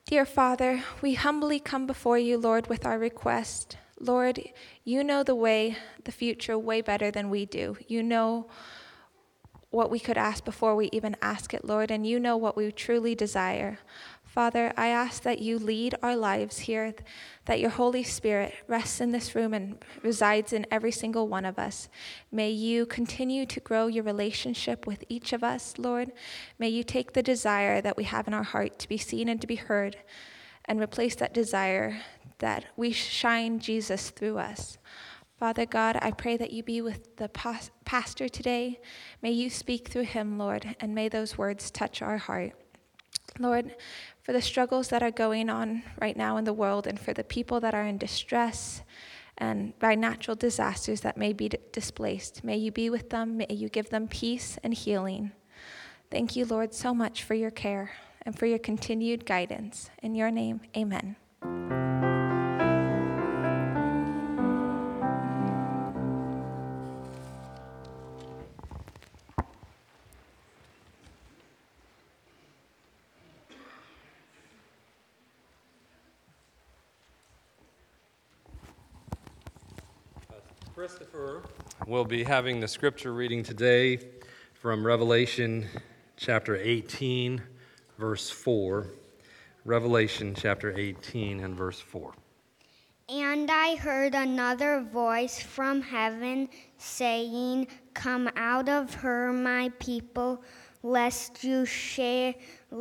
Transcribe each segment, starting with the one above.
Dear Father, we humbly come before you, Lord, with our request. Lord, you know the future way better than we do. You know what we could ask before we even ask it, Lord, and you know what we truly desire. Father, I ask that you lead our lives here, that your Holy Spirit rests in this room and resides in every single one of us. May you continue to grow your relationship with each of us, Lord. May you take the desire that we have in our heart to be seen and to be heard and replace that desire that we shine Jesus through us. Father God, I pray that you be with the pastor today. May you speak through him, Lord, and may those words touch our heart. Lord, for the struggles that are going on right now in the world and for the people that are in distress and by natural disasters that may be displaced, may you be with them. May you give them peace and healing. Thank you, Lord, so much for your care and for your continued guidance. In your name, amen. Christopher will be having the scripture reading today from Revelation chapter 18, verse 4. Revelation chapter 18 and verse 4. And I heard another voice from heaven saying, "Come out of her, my people, lest you share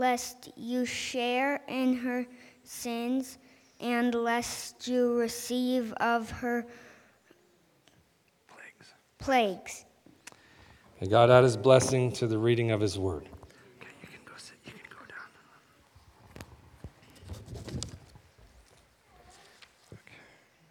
in her sins, and lest you receive of her plagues." May God add his blessing to the reading of his word. Okay, you can go sit. You can go down. Okay.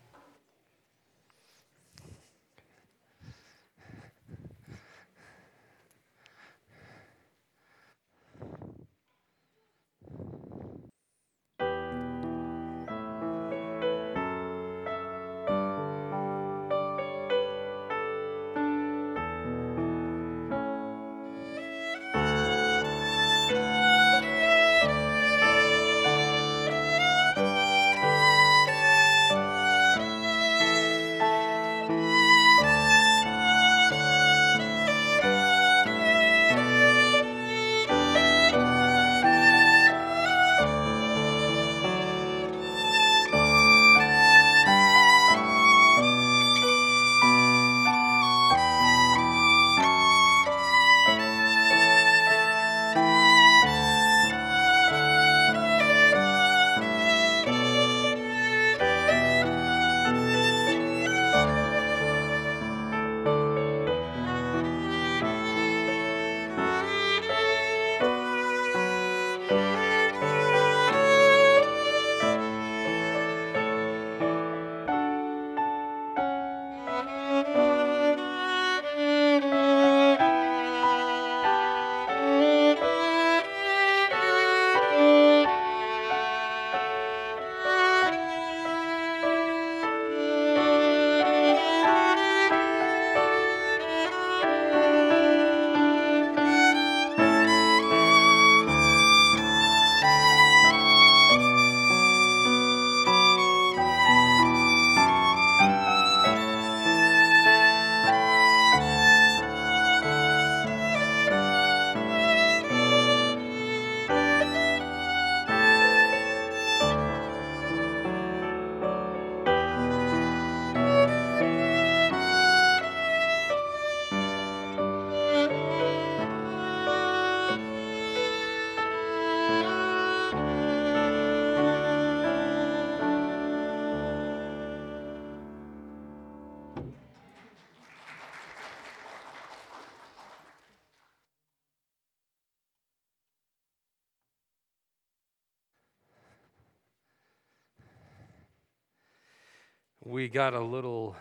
We got a little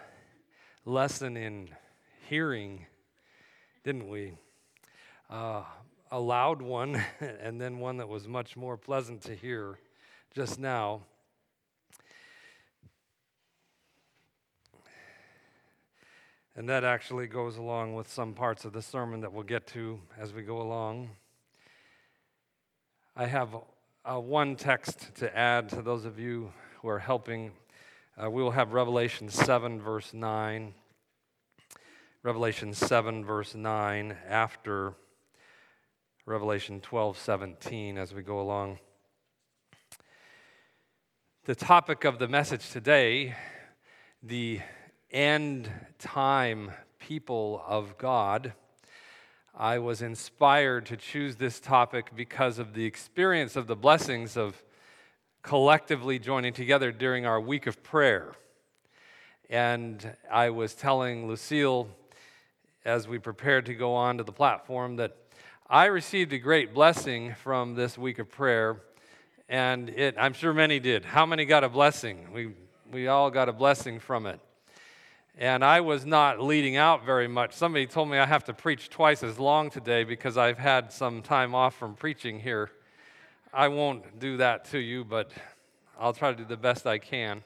lesson in hearing, didn't we? A loud one, and then one that was much more pleasant to hear just now. And that actually goes along with some parts of the sermon that we'll get to as we go along. I have one text to add to those of you who are helping. We will have Revelation 7, verse 9. Revelation 7, verse 9, after Revelation 12, 17, as we go along. The topic of the message today, the end time people of God. I was inspired to choose this topic because of the experience of the blessings of collectively joining together during our week of prayer. And I was telling Lucille, as we prepared to go on to the platform, that I received a great blessing from this week of prayer, and I'm sure many did. How many got a blessing? We all got a blessing from it. And I was not leading out very much. Somebody told me I have to preach twice as long today because I've had some time off from preaching here. I won't do that to you, but I'll try to do the best I can.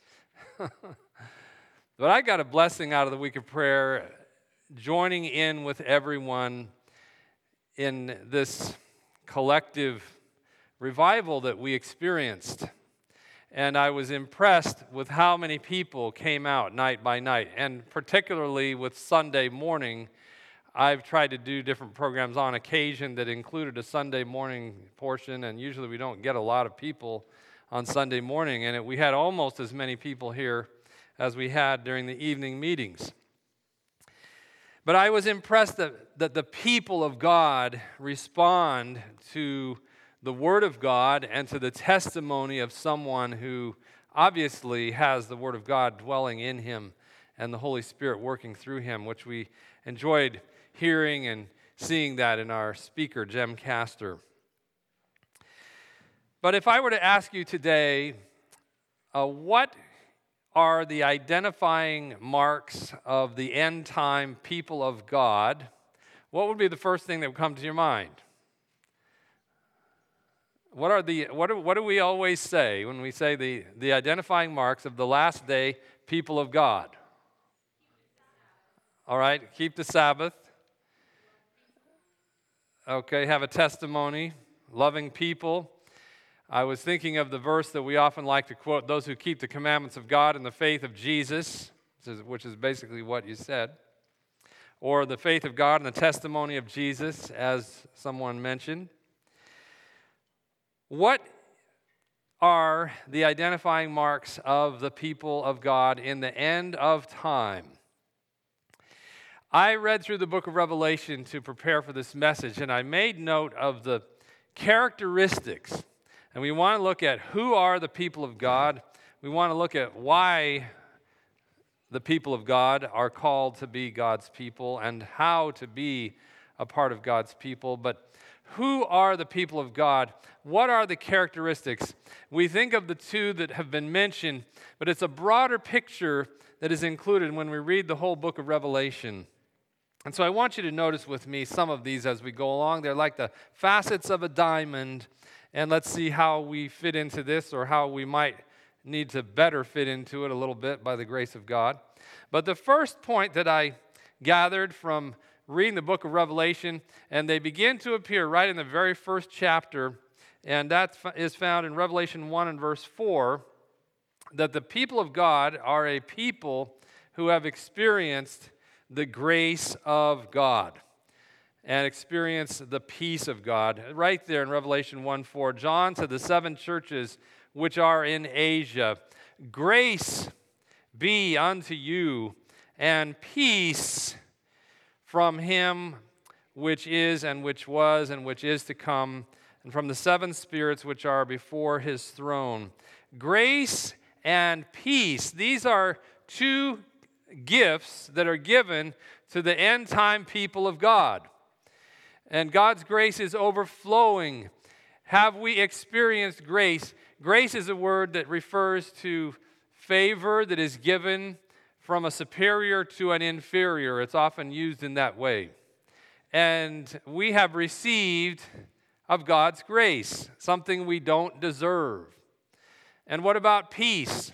But I got a blessing out of the week of prayer, joining in with everyone in this collective revival that we experienced. And I was impressed with how many people came out night by night, and particularly with Sunday morning. I've tried to do different programs on occasion that included a Sunday morning portion, and usually we don't get a lot of people on Sunday morning, and we had almost as many people here as we had during the evening meetings. But I was impressed that the people of God respond to the Word of God and to the testimony of someone who obviously has the Word of God dwelling in him and the Holy Spirit working through him, which we enjoyed hearing and seeing that in our speaker, Jem Castor. But if I were to ask you today, what are the identifying marks of the end-time people of God, what would be the first thing that would come to your mind? What do we always say when we say the identifying marks of the last day people of God? All right, keep the Sabbath. Okay, have a testimony, loving people. I was thinking of the verse that we often like to quote, those who keep the commandments of God and the faith of Jesus, which is basically what you said, or the faith of God and the testimony of Jesus, as someone mentioned. What are the identifying marks of the people of God in the end of time? I read through the book of Revelation to prepare for this message, and I made note of the characteristics. And we want to look at who are the people of God. We want to look at why the people of God are called to be God's people and how to be a part of God's people. But who are the people of God? What are the characteristics? We think of the two that have been mentioned, but it's a broader picture that is included when we read the whole book of Revelation. And so I want you to notice with me some of these as we go along. They're like the facets of a diamond, and let's see how we fit into this or how we might need to better fit into it a little bit by the grace of God. But the first point that I gathered from reading the book of Revelation, and they begin to appear right in the very first chapter, and that is found in Revelation 1 and verse 4, that the people of God are a people who have experienced the grace of God and experienced the peace of God. Right there in Revelation 1:4, John to the 7 churches which are in Asia, grace be unto you and peace from him which is and which was and which is to come, and from the 7 spirits which are before his throne. Grace and peace, these are two gifts that are given to the end-time people of God. And God's grace is overflowing. Have we experienced grace? Grace is a word that refers to favor that is given from a superior to an inferior. It's often used in that way. And we have received of God's grace, something we don't deserve. And what about peace?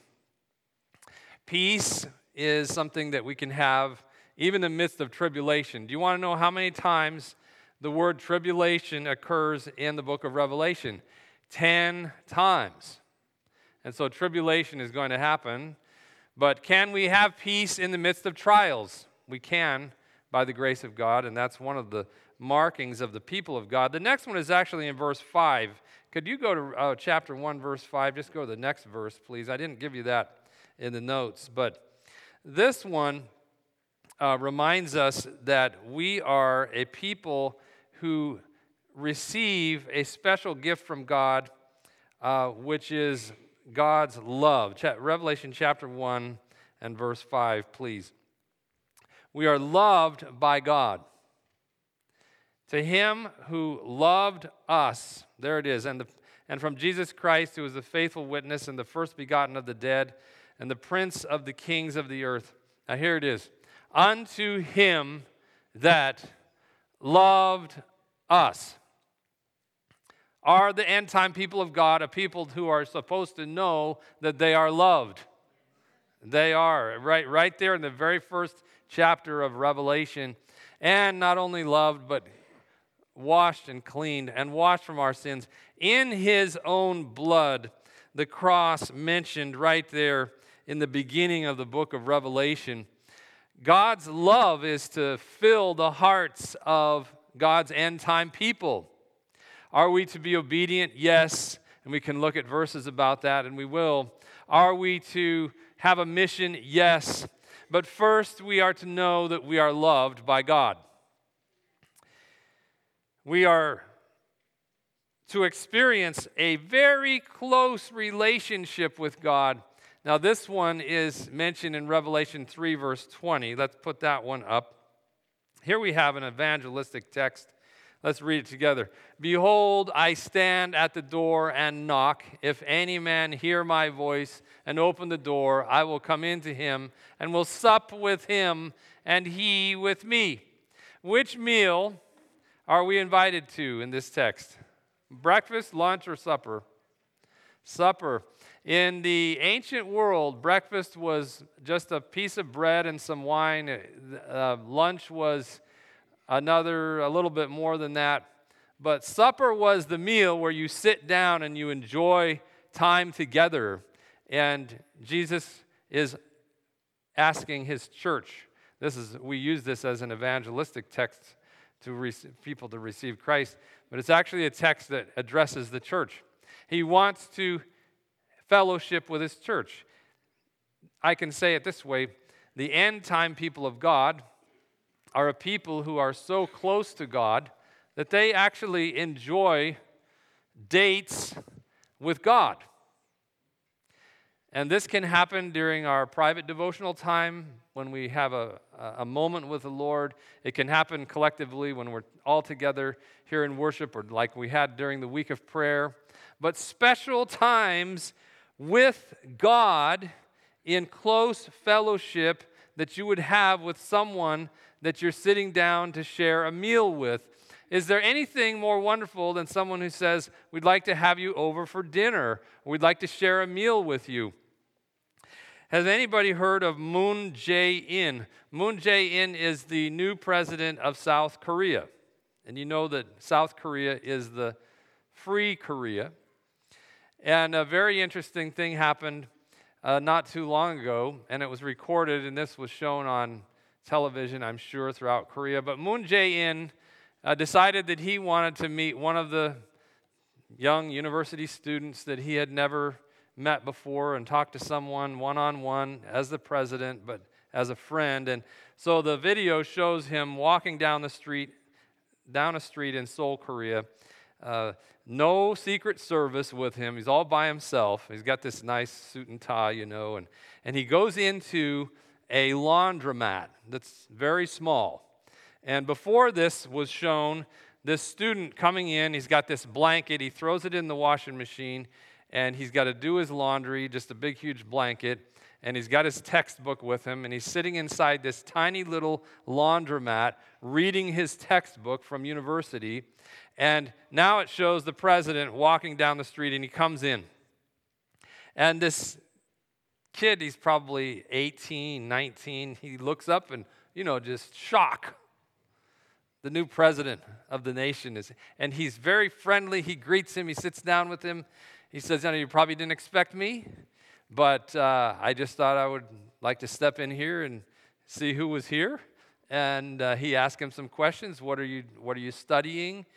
Peace is something that we can have even in the midst of tribulation. Do you want to know how many times the word tribulation occurs in the book of Revelation? 10 times. And so tribulation is going to happen. But can we have peace in the midst of trials? We can, by the grace of God, and that's one of the markings of the people of God. The next one is actually in verse 5. Could you go to chapter 1, verse 5? Just go to the next verse, please. I didn't give you that in the notes, but this one reminds us that we are a people who receive a special gift from God, which is God's love. Revelation chapter 1 and verse 5, please. We are loved by God. To him who loved us, there it is, and from Jesus Christ, who is the faithful witness and the first begotten of the dead, and the prince of the kings of the earth. Now here it is. Unto him that loved us. Are the end-time people of God a people who are supposed to know that they are loved? They are, right there in the very first chapter of Revelation. And not only loved, but washed and cleaned and washed from our sins in his own blood. The cross mentioned right there in the beginning of the book of Revelation. God's love is to fill the hearts of God's end-time people. Are we to be obedient? Yes. And we can look at verses about that, and we will. Are we to have a mission? Yes. But first, we are to know that we are loved by God. We are to experience a very close relationship with God. Now, this one is mentioned in Revelation 3, verse 20. Let's put that one up. Here we have an evangelistic text. Let's read it together. Behold, I stand at the door and knock. If any man hear my voice and open the door, I will come into him and will sup with him and he with me. Which meal are we invited to in this text? Breakfast, lunch, or supper? Supper. In the ancient world, breakfast was just a piece of bread and some wine. Lunch was a little bit more than that. But supper was the meal where you sit down and you enjoy time together. And Jesus is asking his church. We use this as an evangelistic text to people to receive Christ, but it's actually a text that addresses the church. He wants to fellowship with his church. I can say it this way: the end-time people of God are a people who are so close to God that they actually enjoy dates with God. And this can happen during our private devotional time when we have a moment with the Lord. It can happen collectively when we're all together here in worship, or like we had during the week of prayer. But special times with God in close fellowship that you would have with someone that you're sitting down to share a meal with. Is there anything more wonderful than someone who says, we'd like to have you over for dinner, or we'd like to share a meal with you? Has anybody heard of Moon Jae-in? Moon Jae-in is the new president of South Korea. And you know that South Korea is the free Korea. And a very interesting thing happened not too long ago, and it was recorded, and this was shown on television, I'm sure, throughout Korea. But Moon Jae-in decided that he wanted to meet one of the young university students that he had never met before and talked to someone one-on-one as the president, but as a friend. And so the video shows him walking down a street in Seoul, Korea. No Secret Service with him. He's all by himself. He's got this nice suit and tie, and he goes into a laundromat that's very small. And before this was shown, this student coming in, he's got this blanket, he throws it in the washing machine, and he's got to do his laundry, just a big, huge blanket, and he's got his textbook with him, and he's sitting inside this tiny little laundromat reading his textbook from university. And now it shows the president walking down the street, and he comes in. And this kid, he's probably 18, 19, he looks up and, just shock. the new president of the nation. And he's very friendly. He greets him. He sits down with him. He says, you probably didn't expect me, but I just thought I would like to step in here and see who was here. And he asked him some questions. What are you studying?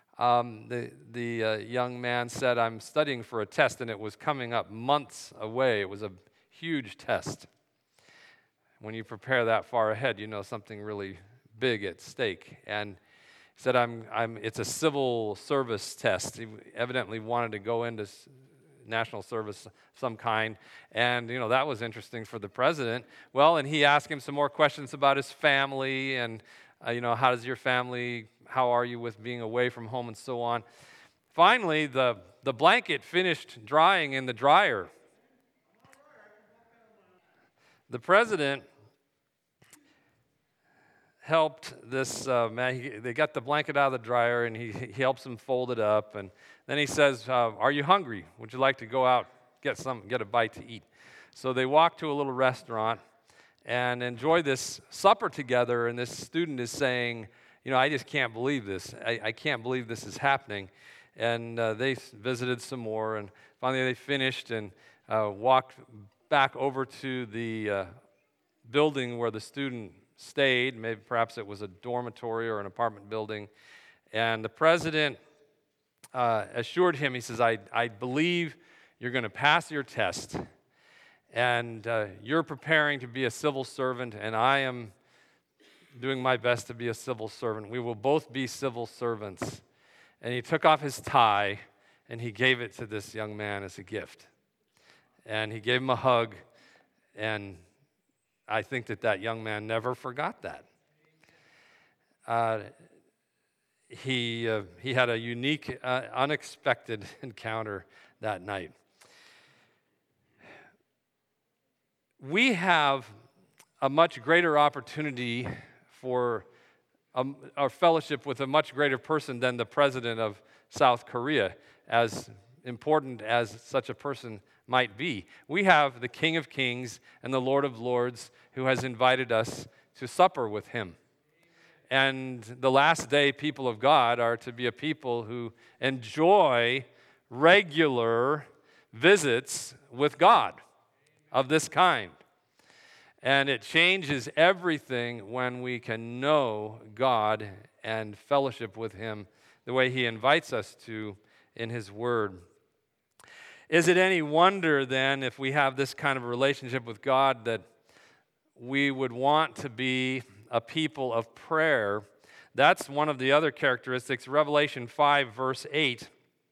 The young man said, I'm studying for a test, and it was coming up months away. It was a huge test. When you prepare that far ahead, you know something really big at stake. And he said, it's a civil service test. He evidently wanted to go into national service of some kind. And, that was interesting for the president. Well, and he asked him some more questions about his family and, how does your family, how are you with being away from home and so on. Finally, the blanket finished drying in the dryer. The president helped this man. They got the blanket out of the dryer, and he helps him fold it up. And then he says, are you hungry? Would you like to go out, get a bite to eat? So they walk to a little restaurant and enjoy this supper together. And this student is saying, I just can't believe this. I can't believe this is happening. And they visited some more. And finally they finished and walked back over to the building where the student stayed. Maybe perhaps it was a dormitory or an apartment building. And the president assured him, he says, I believe you're going to pass your test. And you're preparing to be a civil servant, and I am doing my best to be a civil servant. We will both be civil servants. And he took off his tie, and he gave it to this young man as a gift. And he gave him a hug, and I think that young man never forgot that. He had a unique, unexpected encounter that night. We have a much greater opportunity for our fellowship with a much greater person than the president of South Korea, as important as such a person might be. We have the King of Kings and the Lord of Lords who has invited us to supper with him. And the last day people of God are to be a people who enjoy regular visits with God of this kind. And it changes everything when we can know God and fellowship with him the way he invites us to in his word. Is it any wonder then, if we have this kind of relationship with God, that we would want to be a people of prayer? That's one of the other characteristics. Revelation 5, verse 8.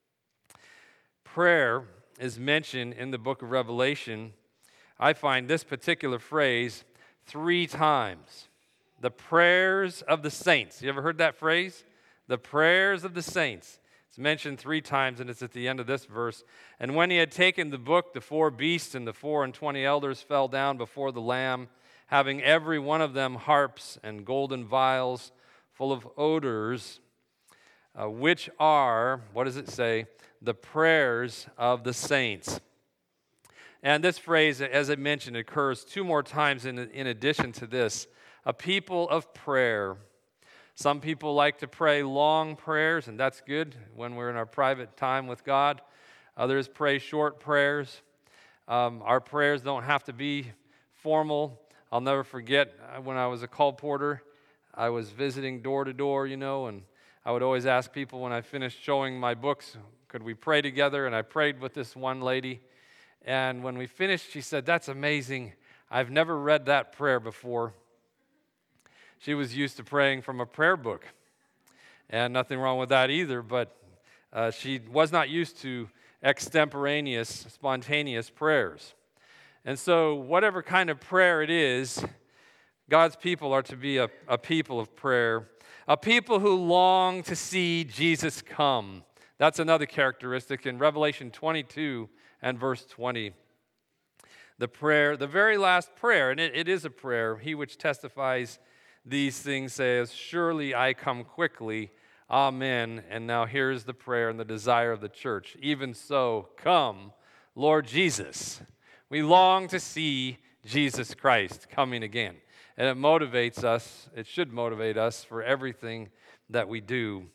Prayer is mentioned in the book of Revelation. I find this particular phrase 3 times. The prayers of the saints. You ever heard that phrase? The prayers of the saints. It's mentioned 3 times, and it's at the end of this verse. And when he had taken the book, the 4 beasts and the 24 elders fell down before the Lamb, having every one of them harps and golden vials full of odors, which are, what does it say? The prayers of the saints. And this phrase, as I mentioned, occurs 2 more times in addition to this. A people of prayer. Some people like to pray long prayers, and that's good when we're in our private time with God. Others pray short prayers. Our prayers don't have to be formal. I'll never forget when I was a call porter, I was visiting door to door, and I would always ask people when I finished showing my books, could we pray together? And I prayed with this one lady. And when we finished, she said, "That's amazing. I've never read that prayer before." She was used to praying from a prayer book. And nothing wrong with that either, but she was not used to extemporaneous, spontaneous prayers. And so whatever kind of prayer it is, God's people are to be a people of prayer, a people who long to see Jesus come. That's another characteristic in Revelation 22 and verse 20. The prayer, the very last prayer, and it is a prayer, he which testifies these things says, "Surely I come quickly, amen." And now here's the prayer and the desire of the church. Even so, come, Lord Jesus. We long to see Jesus Christ coming again. And it motivates us, it should motivate us for everything that we do.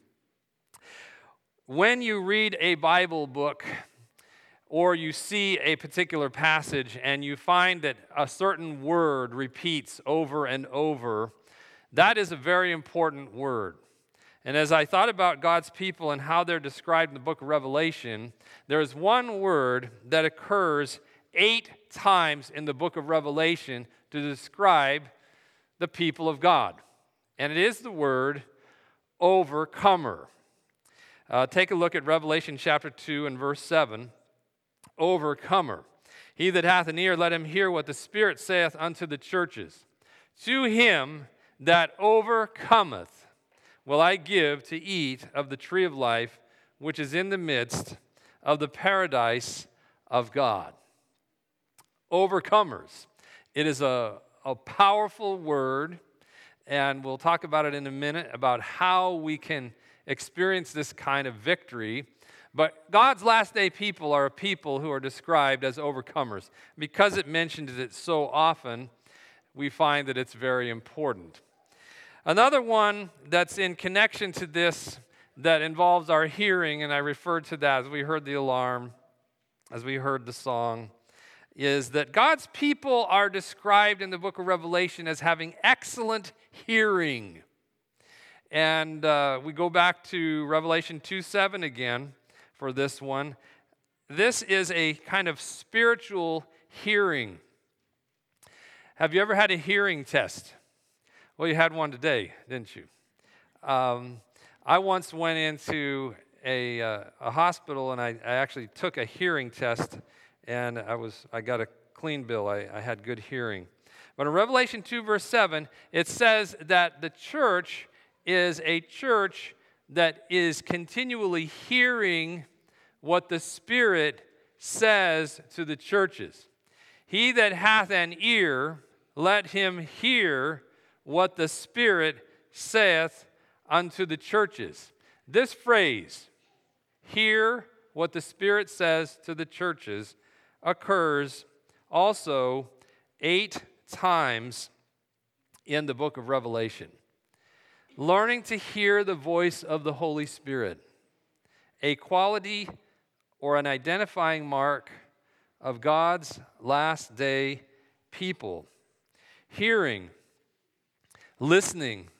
When you read a Bible book or you see a particular passage and you find that a certain word repeats over and over, that is a very important word. And as I thought about God's people and how they're described in the book of Revelation, there is one word that occurs 8 times in the book of Revelation to describe the people of God. And it is the word overcomer. Take a look at Revelation chapter 2 and verse 7. Overcomer. He that hath an ear, let him hear what the Spirit saith unto the churches. To him that overcometh will I give to eat of the tree of life, which is in the midst of the paradise of God. Overcomers. It is a powerful word, and we'll talk about it in a minute, about how we can experience this kind of victory. But God's last day people are a people who are described as overcomers. Because it mentions it so often, we find that it's very important. Another one that's in connection to this that involves our hearing, and I referred to that as we heard the alarm, as we heard the song, is that God's people are described in the book of Revelation as having excellent hearing. And we go back to Revelation 2:7 again for this one. This is a kind of spiritual hearing. Have you ever had a hearing test? Well, you had one today, didn't you? I once went into a hospital, and I actually took a hearing test, and I got a clean bill. I had good hearing. But in Revelation 2, verse 7, it says that the church is a church that is continually hearing what the Spirit says to the churches. He that hath an ear, let him hear what the Spirit saith unto the churches. This phrase, hear what the Spirit says to the churches, occurs also 8 times in the book of Revelation. Learning to hear the voice of the Holy Spirit, a quality or an identifying mark of God's last day people. Hearing, listening,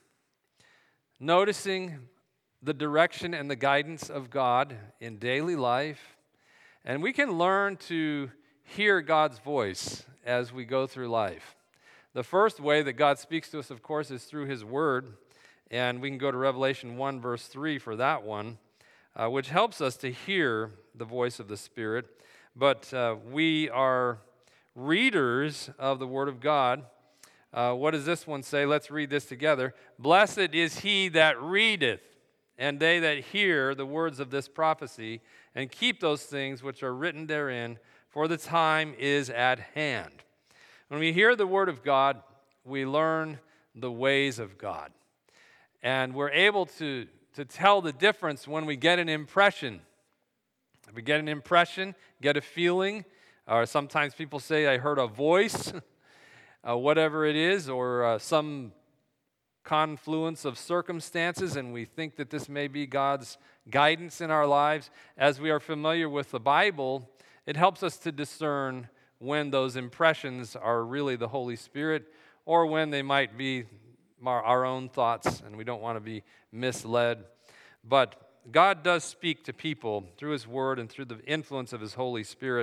noticing the direction and the guidance of God in daily life. And we can learn to hear God's voice as we go through life. The first way that God speaks to us, of course, is through His Word. And we can go to Revelation 1, verse 3 for that one, which helps us to hear the voice of the Spirit. But we are readers of the Word of God. What does this one say? Let's read this together. Blessed is he that readeth, and they that hear the words of this prophecy, and keep those things which are written therein, for the time is at hand. When we hear the Word of God, we learn the ways of God. And we're able to tell the difference when we get an impression. If we get an impression, get a feeling, or sometimes people say, I heard a voice, whatever it is, or some confluence of circumstances, and we think that this may be God's guidance in our lives. As we are familiar with the Bible, it helps us to discern when those impressions are really the Holy Spirit or when they might be our own thoughts, and we don't want to be misled. But God does speak to people through His Word and through the influence of His Holy Spirit.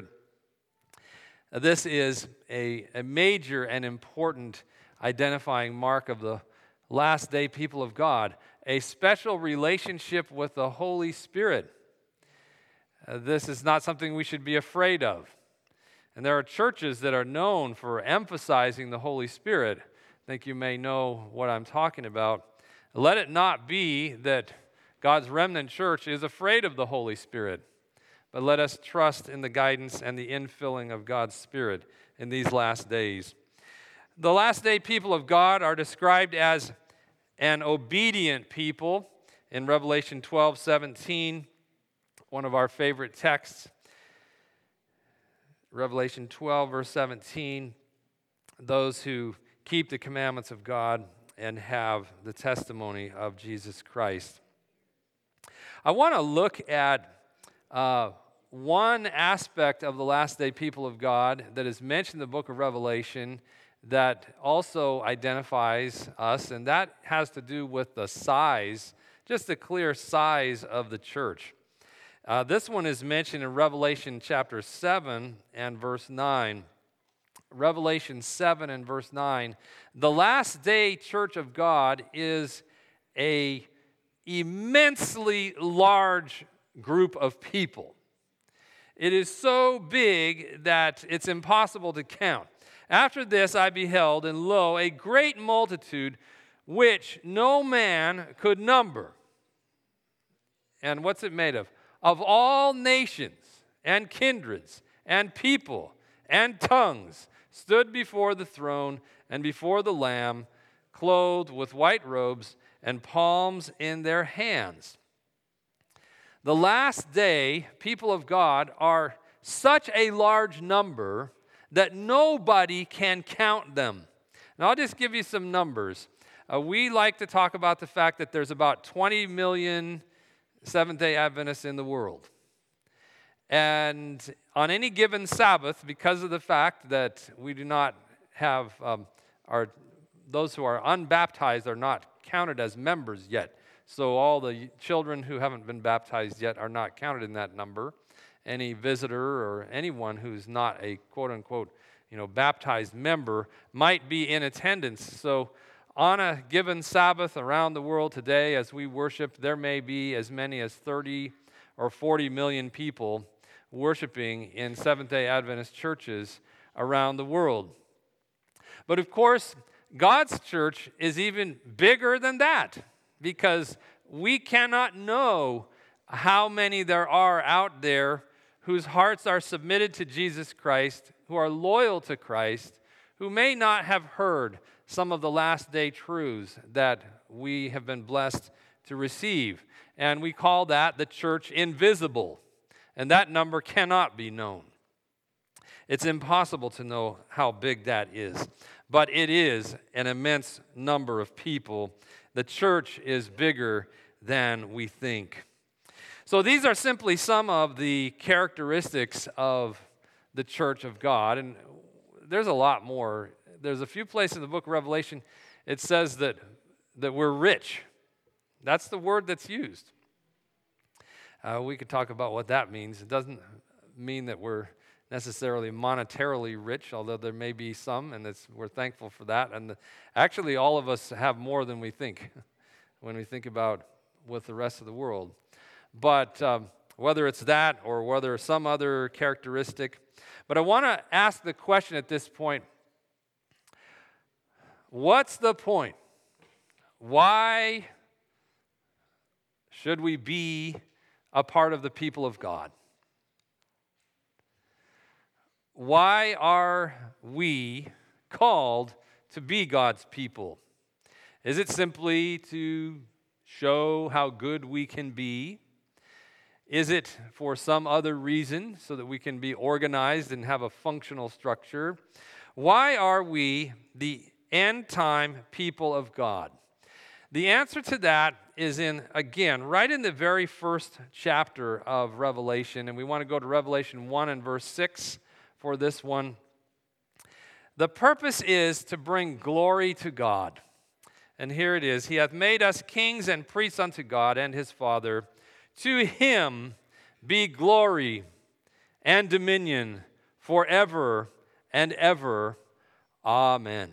This is a major and important identifying mark of the last day people of God, a special relationship with the Holy Spirit. This is not something we should be afraid of. And there are churches that are known for emphasizing the Holy Spirit. I think you may know what I'm talking about. Let it not be that God's remnant church is afraid of the Holy Spirit, but let us trust in the guidance and the infilling of God's Spirit in these last days. The last day people of God are described as an obedient people in Revelation 12:17, one of our favorite texts. Revelation 12, verse 17, those who keep the commandments of God and have the testimony of Jesus Christ. I want to look at one aspect of the last day people of God that is mentioned in the book of Revelation that also identifies us, and that has to do with the size, just the clear size of the church. This one is mentioned in Revelation chapter 7 and verse 9. Revelation 7 and verse 9. The last day church of God is an immensely large group of people. It is so big that it's impossible to count. After this I beheld, and lo, a great multitude which no man could number. And what's it made of? Of all nations and kindreds and people and tongues stood before the throne and before the Lamb, clothed with white robes and palms in their hands. The last day, people of God are such a large number that nobody can count them. Now, I'll just give you some numbers. We like to talk about the fact that there's about 20 million Seventh-day Adventists in the world. And on any given Sabbath, because of the fact that we do not have those who are unbaptized are not counted as members yet. So all the children who haven't been baptized yet are not counted in that number. Any visitor or anyone who's not a quote-unquote, baptized member might be in attendance. So on a given Sabbath around the world today, as we worship, there may be as many as 30 or 40 million people worshiping in Seventh-day Adventist churches around the world. But of course, God's church is even bigger than that, because we cannot know how many there are out there whose hearts are submitted to Jesus Christ, who are loyal to Christ, who may not have heard some of the last day truths that we have been blessed to receive. And we call that the church invisible. And that number cannot be known. It's impossible to know how big that is. But it is an immense number of people. The church is bigger than we think. So these are simply some of the characteristics of the church of God. And there's a lot more. There's a few places in the book of Revelation it says that we're rich. That's the word that's used. We could talk about what that means. It doesn't mean that we're necessarily monetarily rich, although there may be some, and we're thankful for that. And actually, all of us have more than we think when we think about with the rest of the world. But whether it's that or whether some other characteristic. But I want to ask the question at this point, what's the point? Why should we be a part of the people of God? Why are we called to be God's people? Is it simply to show how good we can be? Is it for some other reason so that we can be organized and have a functional structure? Why are we the end-time people of God? The answer to that is right in the very first chapter of Revelation, and we want to go to Revelation 1 and verse 6 for this one. The purpose is to bring glory to God. And here it is. He hath made us kings and priests unto God and his Father. To him be glory and dominion forever and ever. Amen.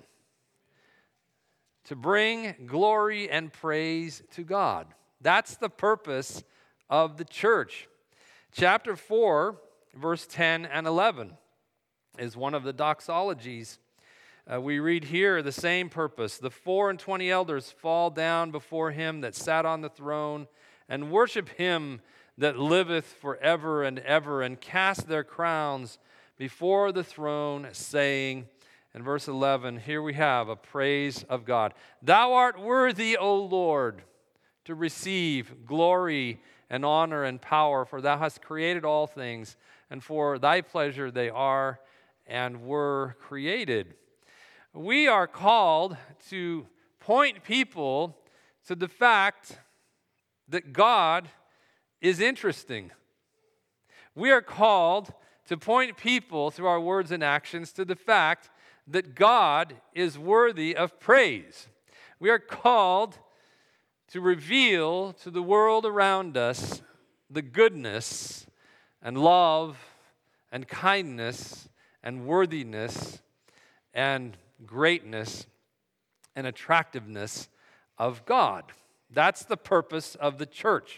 To bring glory and praise to God. That's the purpose of the church. Chapter 4, verse 10 and 11 is one of the doxologies. We read here the same purpose. The 24 elders fall down before him that sat on the throne and worship him that liveth forever and ever, and cast their crowns before the throne, saying, in verse 11, here we have a praise of God. Thou art worthy, O Lord, to receive glory and honor and power, for thou hast created all things, and for thy pleasure they are and were created. We are called to point people to the fact that God is interesting. We are called to point people through our words and actions to the fact that God is worthy of praise. We are called to reveal to the world around us the goodness and love and kindness and worthiness and greatness and attractiveness of God. That's the purpose of the church.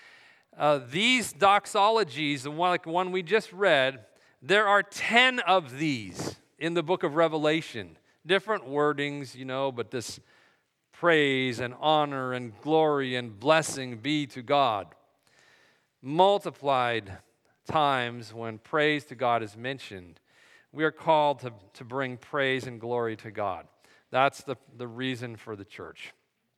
These doxologies, like one we just read, there are 10 of these in the book of Revelation. Different wordings, but this praise and honor and glory and blessing be to God. Multiplied times when praise to God is mentioned, we are called to bring praise and glory to God. That's the reason for the church.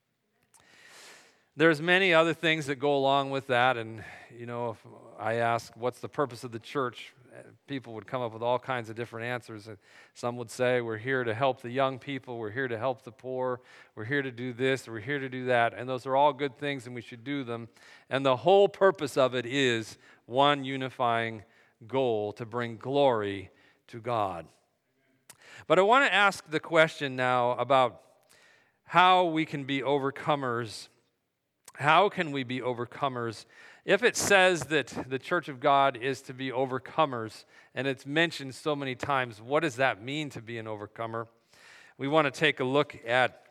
There's many other things that go along with that, and if I ask what's the purpose of the church, people would come up with all kinds of different answers. And some would say we're here to help the young people, we're here to help the poor, we're here to do this, we're here to do that, and those are all good things and we should do them. And the whole purpose of it is one unifying goal, to bring glory to God. But I want to ask the question now about how we can be overcomers. How can we be overcomers? If it says that the church of God is to be overcomers, and it's mentioned so many times, what does that mean to be an overcomer? We want to take a look at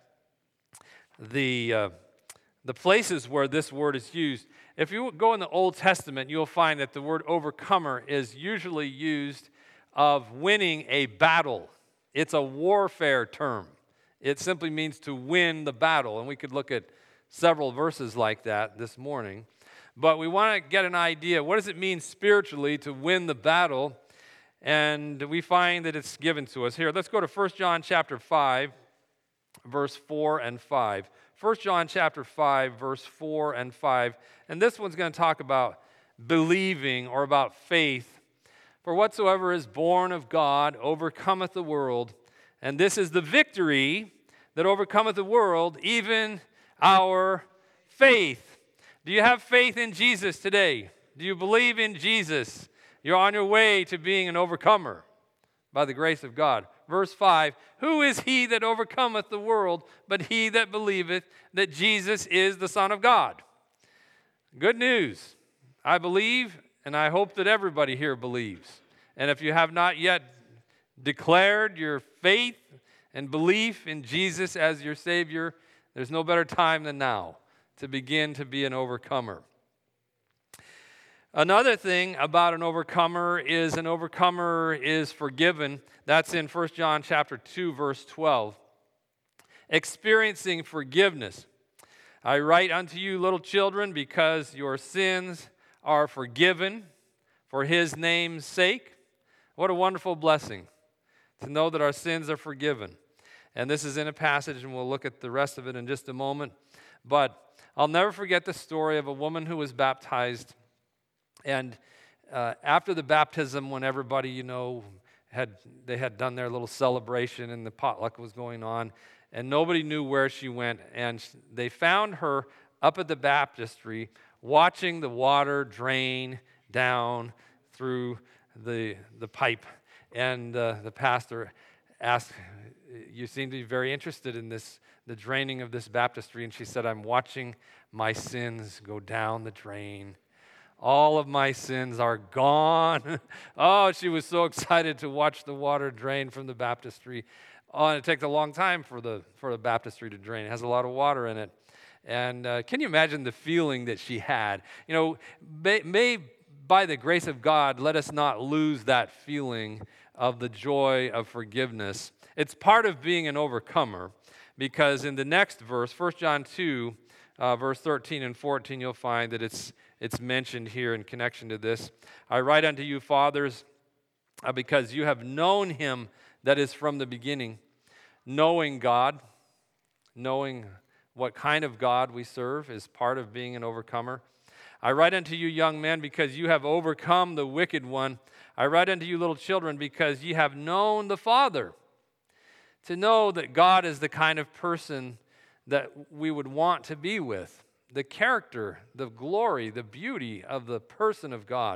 the places where this word is used. If you go in the Old Testament, you'll find that the word overcomer is usually used of winning a battle. It's a warfare term. It simply means to win the battle, and we could look at several verses like that this morning. But we want to get an idea, what does it mean spiritually to win the battle? And we find that it's given to us. Here, let's go to 1 John chapter 5, verse 4 and 5. 1 John chapter 5, verse 4 and 5. And this one's going to talk about believing or about faith. For whatsoever is born of God overcometh the world. And this is the victory that overcometh the world, even our faith. Do you have faith in Jesus today? Do you believe in Jesus? You're on your way to being an overcomer by the grace of God. Verse 5, who is he that overcometh the world but he that believeth that Jesus is the Son of God? Good news. I believe, and I hope that everybody here believes. And if you have not yet declared your faith and belief in Jesus as your Savior, there's no better time than now to begin to be an overcomer. Another thing about an overcomer is forgiven. That's in 1 John chapter 2, verse 12. Experiencing forgiveness. I write unto you, little children, because your sins are forgiven for his name's sake. What a wonderful blessing to know that our sins are forgiven. And this is in a passage, and we'll look at the rest of it in just a moment. But I'll never forget the story of a woman who was baptized. And after the baptism, when everybody, they had done their little celebration and the potluck was going on, and nobody knew where she went. And they found her up at the baptistry watching the water drain down through the pipe. And the pastor asked, you seem to be very interested in the draining of this baptistry. And she said, I'm watching my sins go down the drain. All of my sins are gone. Oh, she was so excited to watch the water drain from the baptistry. Oh, and it takes a long time for the baptistry to drain. It has a lot of water in it. And can you imagine the feeling that she had? May by the grace of God, let us not lose that feeling of the joy of forgiveness. It's part of being an overcomer, because in the next verse, 1 John 2, verse 13 and 14, you'll find that it's mentioned here in connection to this. I write unto you, fathers, because you have known him that is from the beginning. Knowing God, knowing what kind of God we serve is part of being an overcomer. I write unto you, young men, because you have overcome the wicked one. I write unto you, little children, because ye have known the Father. To know that God is the kind of person that we would want to be with. The character, the glory, the beauty of the person of God.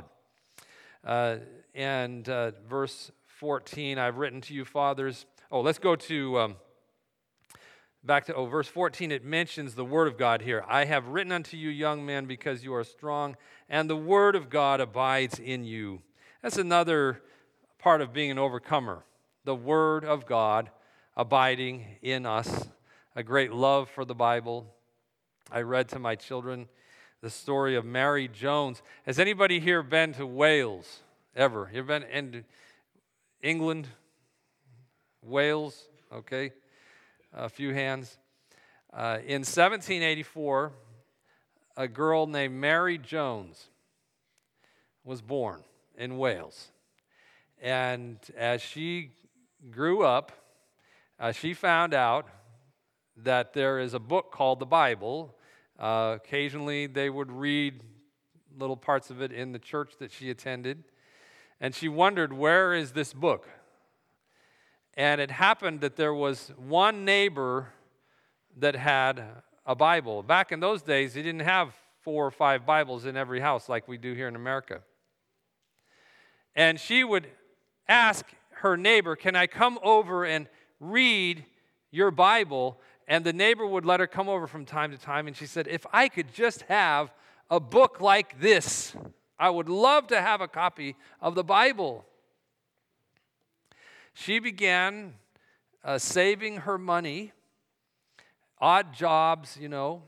Verse 14, I've written to you, fathers. Let's go to back to verse 14. It mentions the word of God here. I have written unto you, young men, because you are strong, and the word of God abides in you. That's another part of being an overcomer. The word of God abiding in us. A great love for the Bible. I read to my children the story of Mary Jones. Has anybody here been to Wales ever? You ever been in England? Wales? Okay. A few hands. In 1784, a girl named Mary Jones was born in Wales. And as she grew up, she found out that there is a book called the Bible. Occasionally they would read little parts of it in the church that she attended. And she wondered, where is this book? And it happened that there was one neighbor that had a Bible. Back in those days, they didn't have 4 or 5 Bibles in every house like we do here in America. And she would ask her neighbor, can I come over and read your Bible? And the neighbor would let her come over from time to time. And she said, if I could just have a book like this, I would love to have a copy of the Bible. She began saving her money, odd jobs,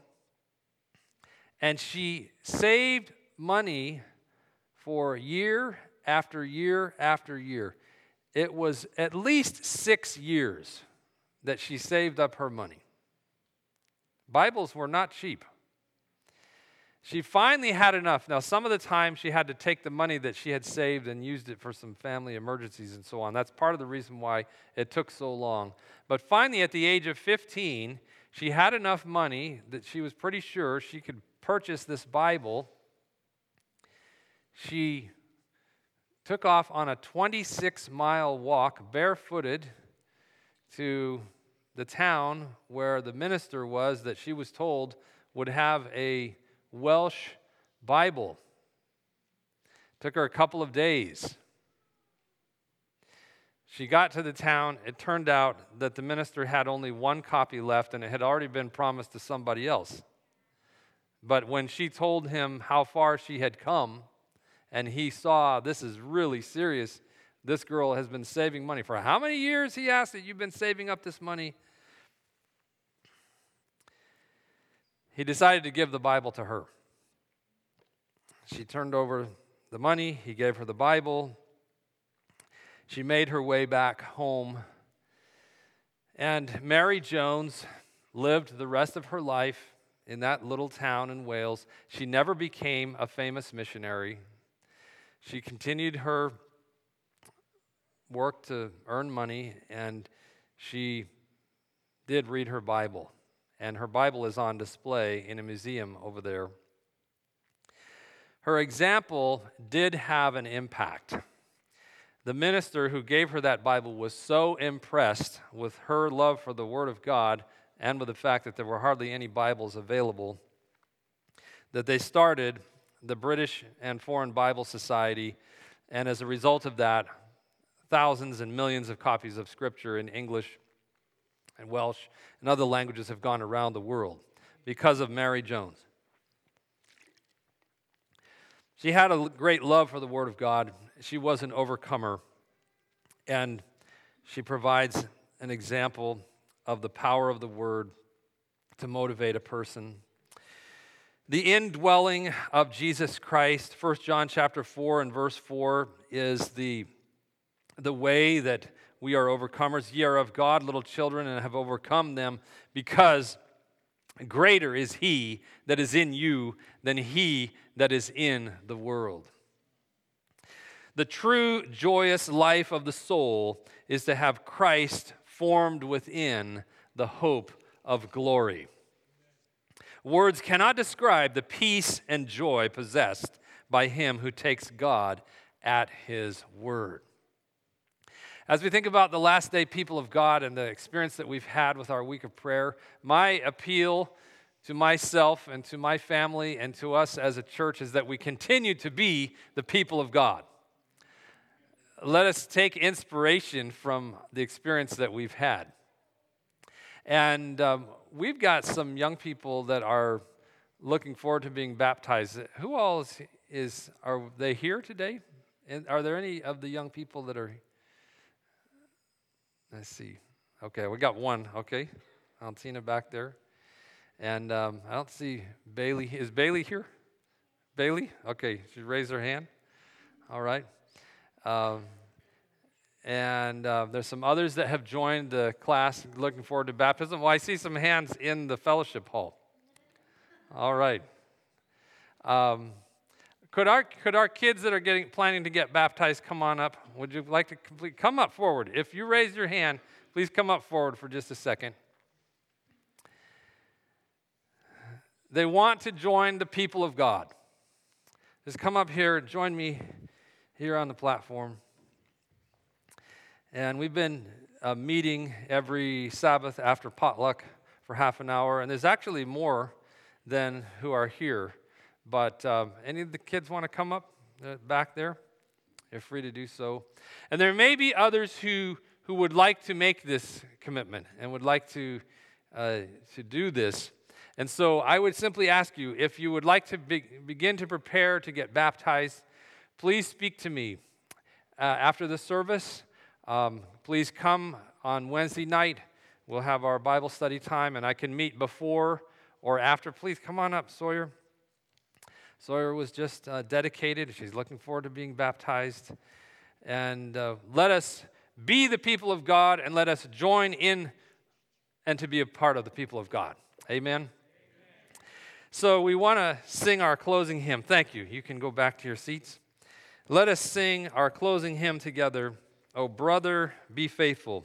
and she saved money for year after year after year. It was at least 6 years that she saved up her money. Bibles were not cheap. She finally had enough. Now, some of the time she had to take the money that she had saved and used it for some family emergencies and so on. That's part of the reason why it took so long. But finally, at the age of 15, she had enough money that she was pretty sure she could purchase this Bible. She took off on a 26-mile walk, barefooted, to the town where the minister was that she was told would have a Welsh Bible. Took her a couple of days. She got to the town. It turned out that the minister had only 1 copy left, and it had already been promised to somebody else. But when she told him how far she had come, and he saw this is really serious, this girl has been saving money for how many years, he asked, that you've been saving up this money? He decided to give the Bible to her. She turned over the money. He gave her the Bible. She made her way back home. And Mary Jones lived the rest of her life in that little town in Wales. She never became a famous missionary. She continued her work to earn money, and she did read her Bible. And her Bible is on display in a museum over there. Her example did have an impact. The minister who gave her that Bible was so impressed with her love for the Word of God and with the fact that there were hardly any Bibles available that they started the British and Foreign Bible Society, and as a result of that, thousands and millions of copies of Scripture in English and Welsh and other languages have gone around the world because of Mary Jones. She had a great love for the Word of God. She was an overcomer, and she provides an example of the power of the Word to motivate a person. The indwelling of Jesus Christ, 1 John chapter 4 and verse 4, is the way that we are overcomers. Ye are of God, little children, and have overcome them, because greater is He that is in you than he that is in the world. The true joyous life of the soul is to have Christ formed within the hope of glory. Words cannot describe the peace and joy possessed by him who takes God at His word. As we think about the last day people of God and the experience that we've had with our week of prayer, my appeal to myself and to my family and to us as a church is that we continue to be the people of God. Let us take inspiration from the experience that we've had. And we've got some young people that are looking forward to being baptized. Who all are they here today? And are there any of the young people that are? Let's see. Okay, we got one. Okay, Altina back there. And I don't see Bailey. Is Bailey here? Bailey? Okay, she raised her hand. All right. And there's some others that have joined the class looking forward to baptism. Well, I see some hands in the fellowship hall. All right. Could our kids that are planning to get baptized come on up? Would you like to come up forward? If you raise your hand, please come up forward for just a second. They want to join the people of God. Just come up here and join me here on the platform. And we've been meeting every Sabbath after potluck for half an hour, and there's actually more than who are here. But any of the kids want to come up back there? You're free to do so. And there may be others who would like to make this commitment and would like to do this. And so I would simply ask you, if you would like to begin to prepare to get baptized, please speak to me after the service. Please come on Wednesday night. We'll have our Bible study time, and I can meet before or after. Please come on up, Sawyer. Sawyer was just dedicated. She's looking forward to being baptized. And let us be the people of God, and let us join in and to be a part of the people of God. Amen? So we want to sing our closing hymn. Thank you. You can go back to your seats. Let us sing our closing hymn together. Oh, brother, be faithful.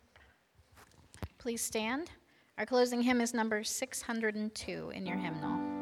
Please stand. Our closing hymn is number 602 in your hymnal.